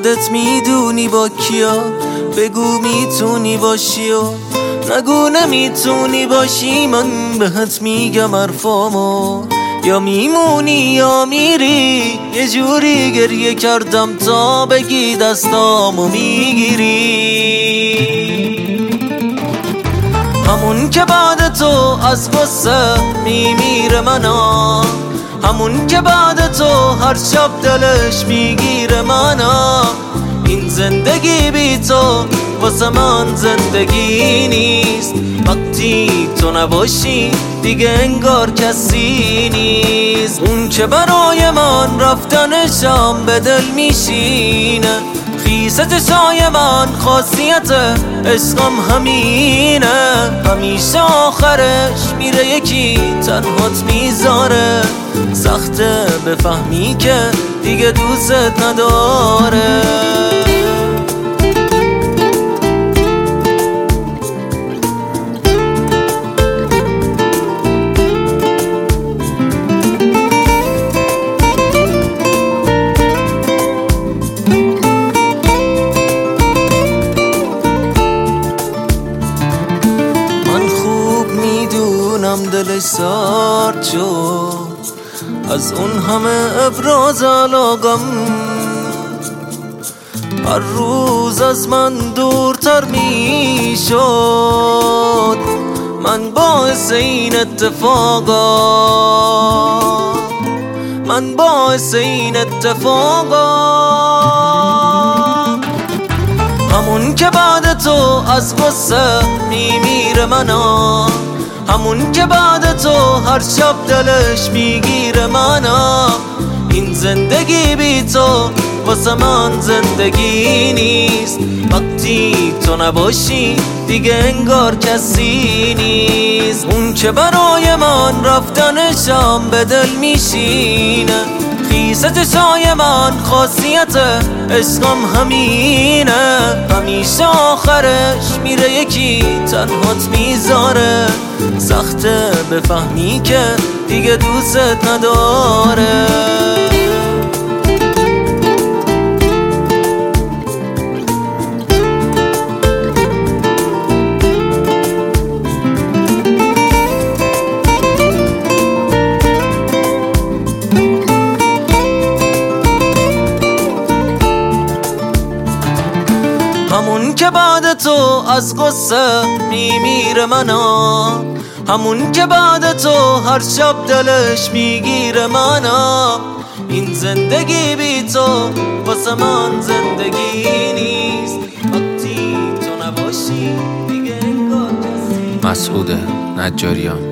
خودت میدونی با کیا، بگو میتونی باشی و نگو نمیتونی باشی. من بهت میگم حرفامو، یا میمونی یا میری. یه جوری گریه کردم تا بگی دستامو میگیری. همون که بعد تو از قصه میمیره منو، همون که بعد تو هر شب دلش میگیره منو. این زندگی بی تو واسه من زندگی نیست. وقتی تو نباشی دیگه انگار کسی نیست. اون که برای من رفتنشم به دل میشینه، خیسه چشای من خاصیت عشقم همینه. همیشه آخرش میره یکی تنهات میذاره، سخته بفهمی که دیگه دوست نداره. دلش سرد شد از اون همه ابراز علاقم، هر روز از من دورتر می شد. من باعث این اتفاقا، من باعث این اتفاقا. همون که بعد تو از قصه میمیره منو، همون که بعد تو هر شب دلش میگیره منو. این زندگی بی تو واسه من زندگی نیست. وقتی تو نباشی دیگه انگار کسی نیست. اون که برای من رفتنشم به دل میشینه، خیسه چشای من خاصیت عشقم همینه. همیشه آخرش میره یکی تنهات میذاره، سخته بفهمی که دیگه دوست نداره. همون که بعد تو از قصه میمیره منو، همون که بعد تو هر شب دلش میگیره منو. این زندگی بی تو واسه من زندگی نیست. وقتی تو نباشی دیگه انگار کسی. مسعود نجاریان.